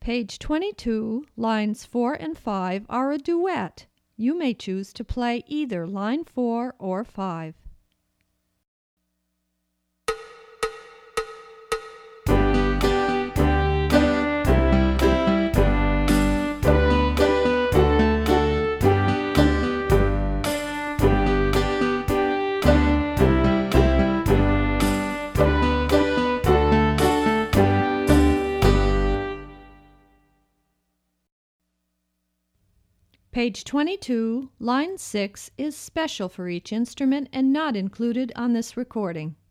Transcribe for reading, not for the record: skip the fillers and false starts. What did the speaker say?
Page 22, lines 4 and 5 are a duet. You may choose to play either line 4 or 5. Page 22, line 6 is special for each instrument and not included on this recording.